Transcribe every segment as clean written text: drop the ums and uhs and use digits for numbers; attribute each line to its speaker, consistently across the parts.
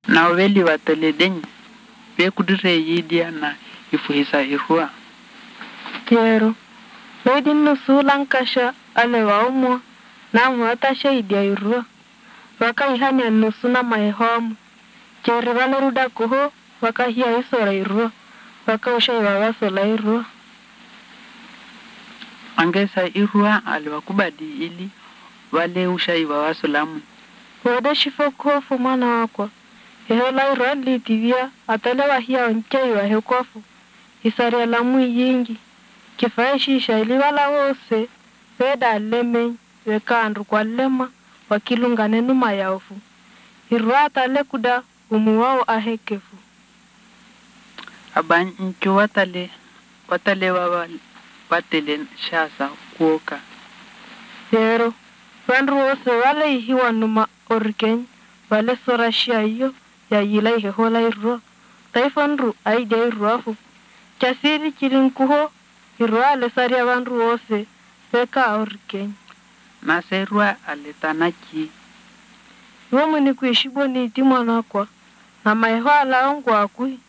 Speaker 1: Na weli wateledeng be kudire yidia na ifuhisa irua.
Speaker 2: Yero. Lodi nusu lankasha ale waumo na mwatasha idia irua. Waka ihanya nusu na maehomu. Jeri wale ruda kuho waka hiya isora irua. Waka usha iwawaso la irua.
Speaker 1: Angesa irua aliwakubadi ili wale usha iwawaso lamu.
Speaker 2: Wada shifo kuhofu mwana wakwa. Ehola irua litivia atalewa hiya onche iwa hekofu. Isari alamu yingi. Kifaishi iliwala wose weda aleme weka andru kwa lema wakilungane numa yaofu. Irwata lekuda umuwao ahekefu.
Speaker 1: Abanchu watale watele shasa kuoka.
Speaker 2: Yero, wandru wose wale ihiwa numa orikeny wale sorashia iyo ya yila ihehola irua. Taifandru aide iruafu. Chasiri chilinkuho irua alesaria wandru wose weka orikeny.
Speaker 1: Naserua aletanachi.
Speaker 2: Iwomu ni kuishibo ni iti mwanakwa. Na maehoa laongu wakui.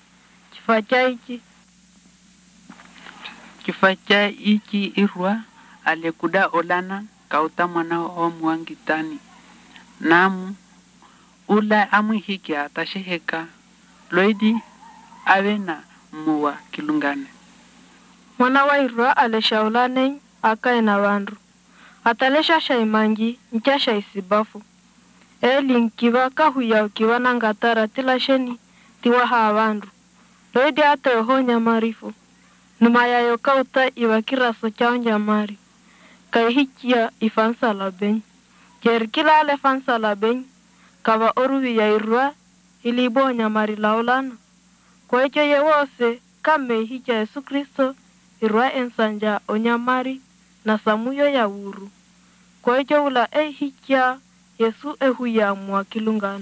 Speaker 1: Kifacha ichi irua alekuda olana kauta mwana omwangitani. Namu ula amuhiki atasheheka. Loidi awena muwa kilungane.
Speaker 2: Mwana wa irua aleshaulane akaena wandru. Atalesha shaimangi ncha shaisibafu. Eli nkiwa kahuya ukiwa na ngatara tilasheni tiwa haa wandru. Loidi ate oho nyamarifu. Numa yayo kauta iwa kiraso chao nyamari. Kaihikia ifansa labeny. Jerikila ale fansa labeny. Kawa oruwi ya irua ilibo nyamari laulana. Kwa hicho ye wose kame hicha Yesu Kristo irua ensanja onyamari na samuyo ya uru. Kwa hicho ula hicha Yesu ehuya mwa kilungane.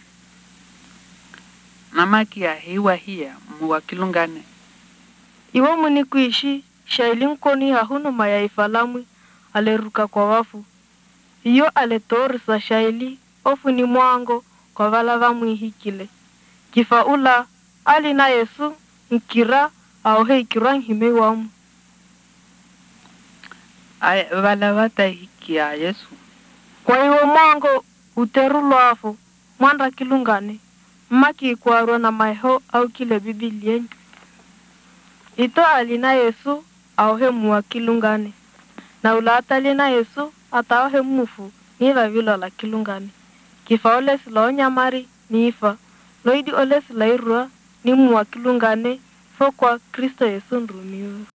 Speaker 1: Namaki ya hiwa hiya mwa kilungane.
Speaker 2: Iwo muni kuishi shailinkoni hahunu maya ifalamwi aleruka kwa wafu. Iyo aletorisa shaili ofu ni mwango kwa vala vamwi hikile. Kifaula ali na Yesu nkira au heikira nhime wamu.
Speaker 1: Vala wata hikia Yesu.
Speaker 2: Kwa iwo mwango uteru loafu mwanda kilungane. Maki kuarwa na maiho au kile bibilieni. Ito alina Yesu auhe muwa kilungane. Na ula atalina Yesu atauhe mufu nila vilo la kilungane. Kifa ole sila onyamari ni ifa. Loidi ole sila irua ni muwa kilungane fokwa Kristo Yesu nrumiwe.